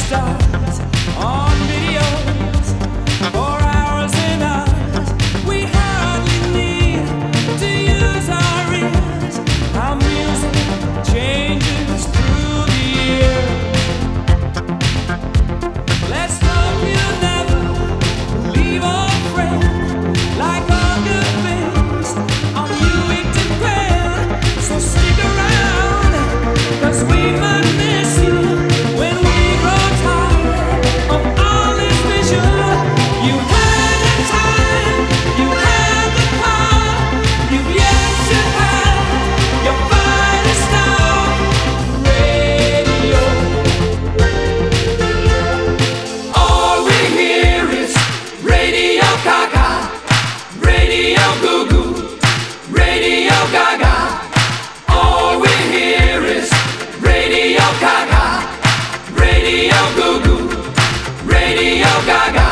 stars on videos for hours and hours. We hardly need to use our ears. Our music changes through the year. Let's hope you never leave a friend. Like all good things, on you it depends. So stick around, 'cause we might miss you when we grow tired of all this vision. You had the time, you had the power, you've yet to have your finest hour. Radio, all we hear is Radio Gaga, Radio Goo Goo, Radio Gaga. All we hear is Radio Gaga, Radio Goo Goo, Radio Gaga.